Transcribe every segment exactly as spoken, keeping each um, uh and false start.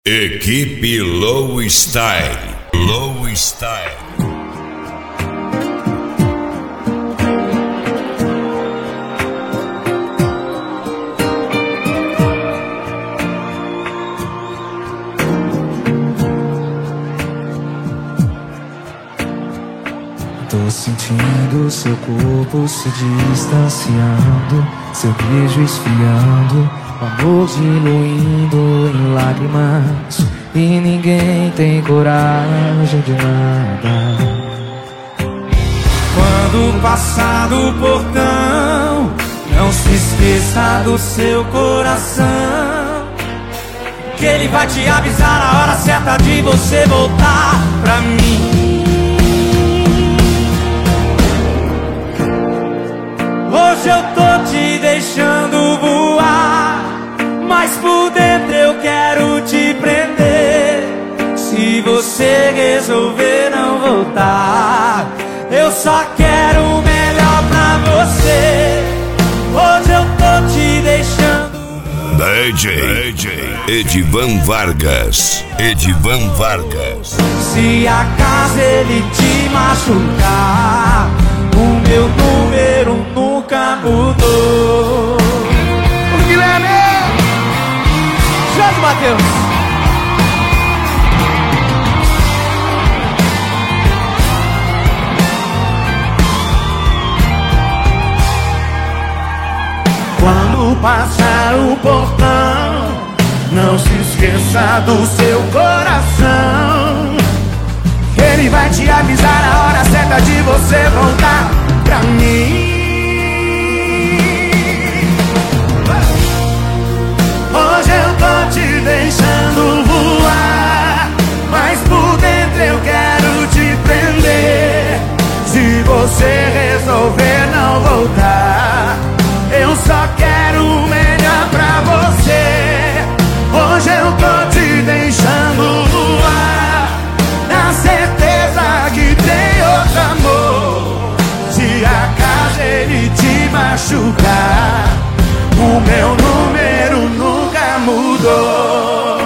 Equipe Low Style. Low Style. Tô sentindo seu corpo se distanciando, seu beijo esfriando, o amor diluindo em lágrimas, e ninguém tem coragem de nada. Quando passar do portão, não se esqueça do seu coração, que ele vai te avisar a hora certa de você voltar pra mim. Hoje eu tô te deixando voar, mas por dentro eu quero te prender. Se você resolver não voltar, eu só quero o melhor pra você. Hoje eu tô te deixando. D J, D J Edivan Vargas. Edivan Vargas. Se acaso ele te machucar, o meu número nunca mudou. O Guilherme! Jorge Matheus! Quando passar o portão, não se esqueça do seu coração, ele vai te avisar a hora certa de você voltar pra mim. Hoje eu tô te deixando voar, mas por dentro eu quero te prender. Se você resolver não voltar, eu só quero o melhor pra você. Hoje eu tô te deixando voar, na certeza que tem outro amor. Se acaso ele te machucar, o meu número nunca mudou.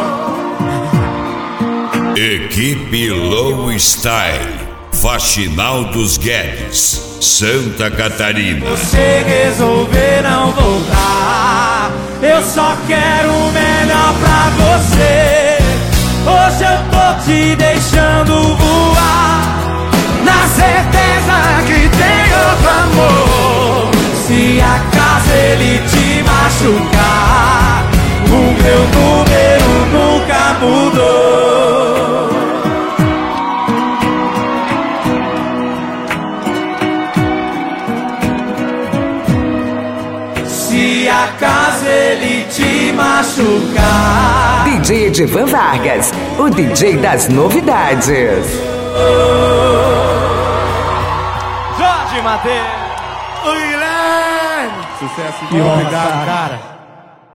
Equipe Low Style. Faxinal dos Guedes, Santa Catarina. Você resolver não voltar, eu só quero o melhor pra você. Hoje eu tô te deixando voar, na certeza que tem outro amor. Se acaso ele te machucar, o meu número nunca mudou. Se acaso ele te machucar. D J Edivan Vargas, o D J das novidades. Jorge Matheus. O Guilherme. Sucesso Que honra, cara.